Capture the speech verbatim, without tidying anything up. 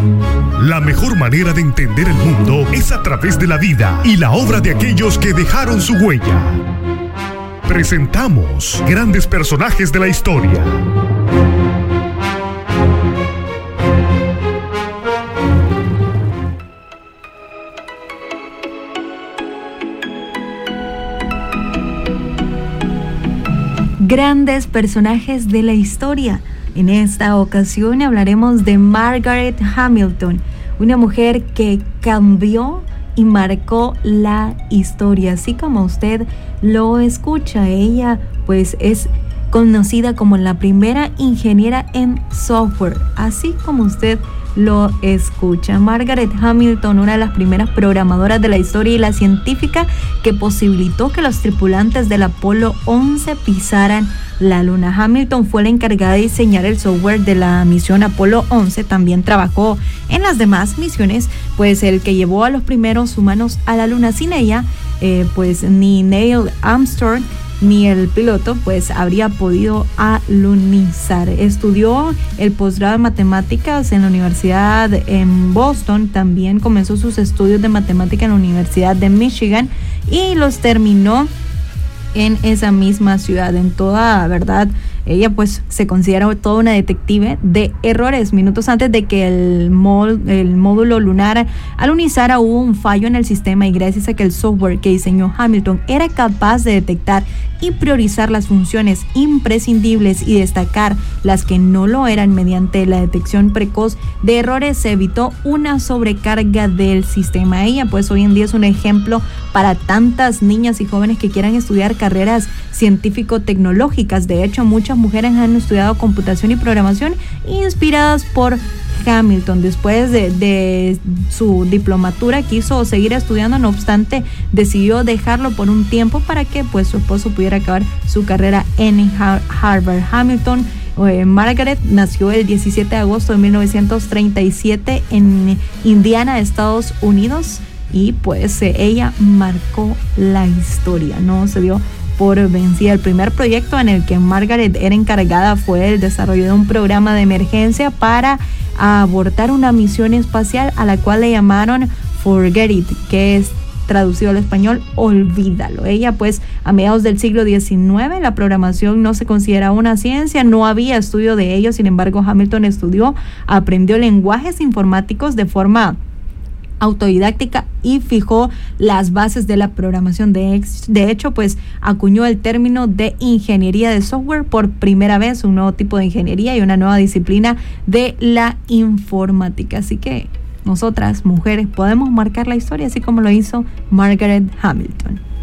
La mejor manera de entender el mundo es a través de la vida y la obra de aquellos que dejaron su huella. Presentamos grandes personajes de la historia. Grandes personajes de la historia. En esta ocasión hablaremos de Margaret Hamilton, una mujer que cambió y marcó la historia, así como usted lo escucha. Ella pues es conocida como la primera ingeniera en software, así como usted lo escucha. Margaret Hamilton, una de las primeras programadoras de la historia y la científica que posibilitó que los tripulantes del Apolo once pisaran la Luna. Hamilton fue la encargada de diseñar el software de la misión Apolo once. También trabajó en las demás misiones, pues el que llevó a los primeros humanos a la Luna. Sin ella, eh, pues ni Neil Armstrong ni el piloto pues habría podido alunizar. Estudió el posgrado de matemáticas en la Universidad en Boston. También comenzó sus estudios de matemática en la Universidad de Michigan y los terminó en esa misma ciudad. En toda verdad, ella pues se considera toda una detective de errores. Minutos antes de que el, mod, el módulo lunar alunizara, hubo un fallo en el sistema, y gracias a que el software que diseñó Hamilton era capaz de detectar y priorizar las funciones imprescindibles y destacar las que no lo eran mediante la detección precoz de errores, se evitó una sobrecarga del sistema. Ella pues hoy en día es un ejemplo para tantas niñas y jóvenes que quieran estudiar carreras científico-tecnológicas. De hecho, muchas mujeres han estudiado computación y programación inspiradas por Hamilton. Después de, de su diplomatura quiso seguir estudiando, no obstante decidió dejarlo por un tiempo para que pues su esposo pudiera acabar su carrera en Harvard. Hamilton eh, Margaret nació el diecisiete de agosto de mil novecientos treinta y siete en Indiana, Estados Unidos, y pues eh, ella marcó la historia, no se dio por vencida. El primer proyecto en el que Margaret era encargada fue el desarrollo de un programa de emergencia para abortar una misión espacial a la cual le llamaron Forget It, que es traducido al español olvídalo. Ella pues a mediados del siglo diecinueve, la programación no se consideraba una ciencia, no había estudio de ello. Sin embargo, Hamilton estudió, aprendió lenguajes informáticos de forma autodidáctica y fijó las bases de la programación. De, de hecho, pues acuñó el término de ingeniería de software por primera vez, un nuevo tipo de ingeniería y una nueva disciplina de la informática. Así que nosotras, mujeres, podemos marcar la historia, así como lo hizo Margaret Hamilton.